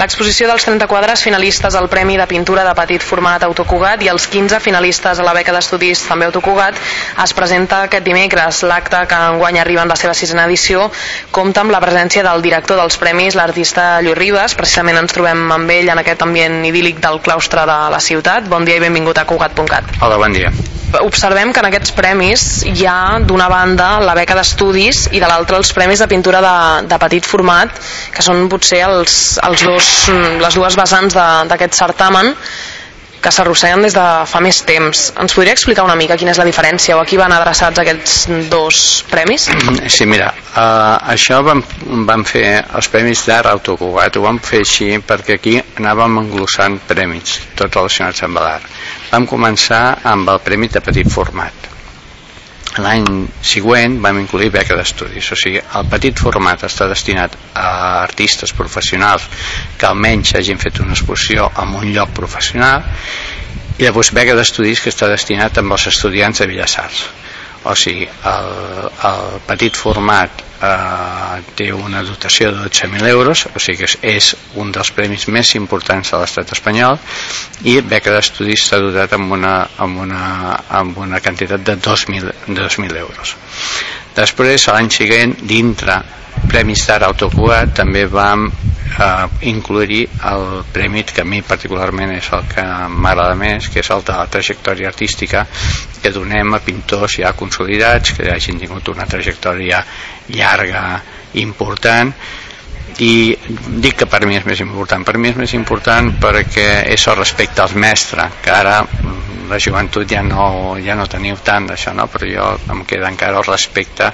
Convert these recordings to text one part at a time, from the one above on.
L'exposició dels 30 quadres finalistes al Premi de Pintura de Petit Format Autocugat i els 15 finalistes a la beca d'estudis també Autocugat es presenta aquest dimecres. L'acte, que enguany arriba en la seva 6a edició, compta amb la presència del director dels premis, l'artista Lluís Ribas. Precisament ens trobem amb ell en aquest ambient idíl·lic del claustre de la ciutat. Bon dia i benvingut a Cugat.cat. Hola, bon dia. Observem que en aquests premis hi ha d'una banda la beca d'estudis i de l'altra els premis de pintura de petit format, que són potser les dues vessants d'aquest certamen que s'arrosseguen des de fa més temps. Ens podria explicar una mica quina és la diferència o a qui van adreçats aquests dos premis? Sí, mira, això vam fer els premis d'art Autocugat, ho vam fer així perquè aquí anàvem englossant premis, tots relacionats amb l'art. Vam començar amb el premi de petit format. L'any següent vam incluir beca d'estudis, o sigui, el petit format està destinat a artistes professionals que almenys hagin fet una exposició en un lloc professional, i llavors beca d'estudis que està destinat als estudiants de Belles Arts. O sigui, el petit format té una dotació de 12.000 euros, o sigui que és un dels premis més importants de l'estat espanyol, i beca d'estudis està dotat amb una quantitat de 2.000 euros. Després, l'any següent, dintre Premis d'Art Autocugat, també vam incloure el premi que a mi particularment és el que m'agrada més, que és el de la trajectòria artística, que donem a pintors ja consolidats, que hagin tingut una trajectòria llarga, important. I dic que per mi és més important. Per mi és més important perquè és el respecte als mestres, que ara la joventut ja no teniu tant d'això, no? Però jo em queda encara el respecte,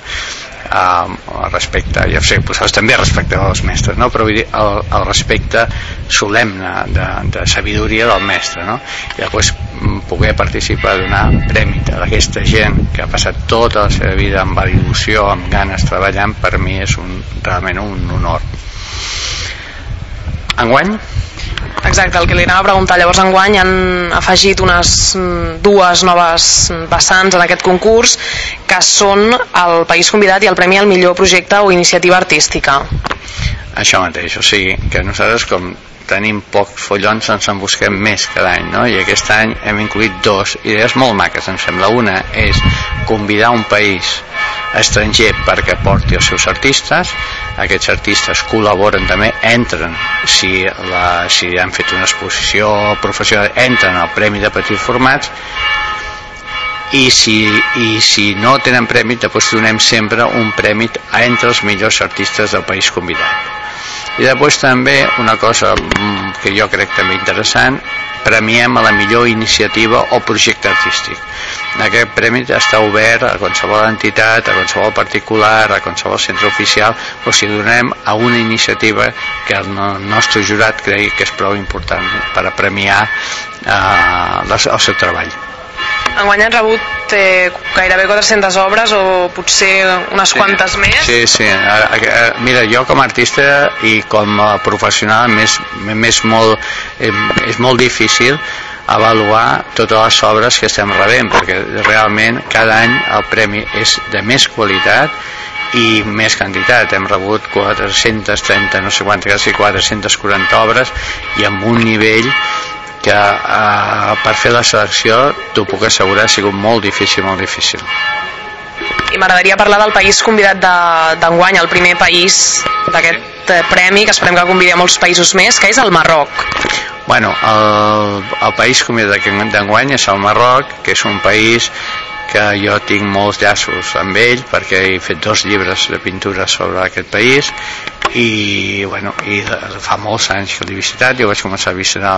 ja sé, vosaltres també respecteu els mestres, no? Però vull dir, el respecte solemne de sabidoria del mestre, no? I després poder participar, donar premi a aquesta gent que ha passat tota la seva vida amb il·lusió, amb ganes, treballant, per mi és realment un honor. Enguany? Exacte, el que li anava a preguntar. Llavors, enguany han afegit dues noves vessants en aquest concurs, que són el País Convidat i el Premi al Millor Projecte o Iniciativa Artística. Això mateix, o sigui que nosaltres, com tenim pocs follons, ens en busquem més cada any, no? I aquest any hem incluït dos idees molt maques, em sembla. Una és convidar un país estranger perquè porti els seus artistes. Aquests artistes col·laboren també, entren, si han fet una exposició professional, entren al Premi de Petits Formats, i si no tenen premi, després donem sempre un premi entre els millors artistes del país convidat. I després també una cosa que jo crec també interessant, premiem a la millor iniciativa o projecte artístic. Aquest premi està obert a qualsevol entitat, a qualsevol particular, a qualsevol centre oficial, o si donem a una iniciativa que el nostre jurat cregui que és prou important per a premiar el seu treball. Enguany han rebut gairebé 400 obres o potser unes quantes més? Sí. Mira, jo com a artista i com a professional és molt difícil avaluar totes les obres que estem rebent, perquè realment cada any el premi és de més qualitat i més quantitat. Hem rebut 430, no sé quantes, quasi 440 obres, i amb un nivell que per fer la selecció t'ho puc assegurar ha sigut molt difícil. I m'agradaria parlar del país convidat d'enguany, el primer país d'aquest premi, que esperem que convidi a molts països més, que és el Marroc. Bueno, el país convidat d'enguany és el Marroc, que és un país que jo tinc molts llaços amb ell perquè he fet 2 llibres de pintura sobre aquest país, i fa molts anys que l'he visitat. Jo vaig començar a visitar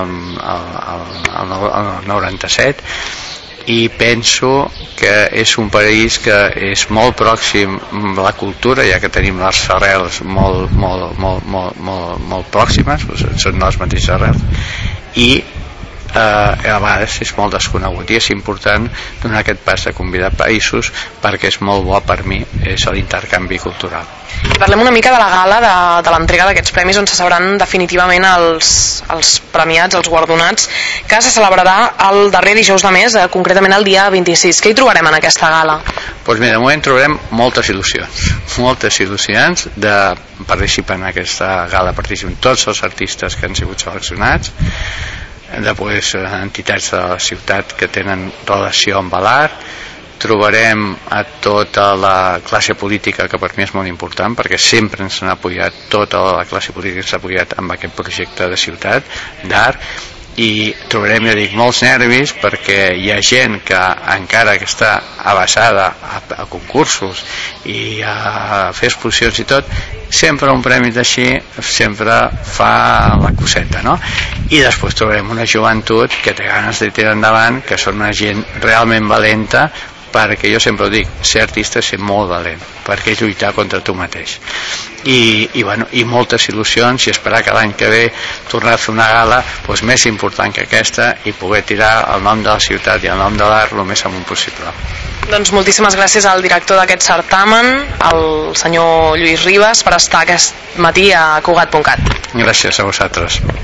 el 97, i penso que és un país que és molt pròxim a la cultura, ja que tenim les arrels molt pròximes, són les mateixes arrels, i a vegades és molt desconegut i és important donar aquest pas de convidar països perquè és molt bo per mi, és l'intercanvi cultural. I parlem una mica de la gala de l'entrega d'aquests premis on se sabran definitivament els premiats, els guardonats, que se celebrarà el darrer dijous de mes, concretament el dia 26. Què hi trobarem en aquesta gala? Doncs mira, de moment trobarem moltes il·lusions de participar en aquesta gala, participen tots els artistes que han sigut seleccionats, després entitats de la ciutat que tenen relació amb l'art, trobarem a tota la classe política, que per mi és molt important perquè sempre ens han apoyat, tota la classe política ens ha apoyat amb aquest projecte de ciutat d'art, i trobarem, ja dic, molts nervis perquè hi ha gent que encara que està avançada a concursos i a fer exposicions i tot, sempre un premi d'així sempre fa la coseta, no? I després trobarem una joventut que té ganes de tirar endavant, que són una gent realment valenta, perquè jo sempre ho dic, ser artista és ser molt valent, perquè és lluitar contra tu mateix. I moltes il·lusions, i esperar que l'any que ve tornar a fer una gala més important que aquesta i poder tirar el nom de la ciutat i el nom de l'art el més amunt possible. Doncs moltíssimes gràcies al director d'aquest certamen, el senyor Lluís Ribas, per estar aquest matí a Cugat.cat. Gràcies a vosaltres.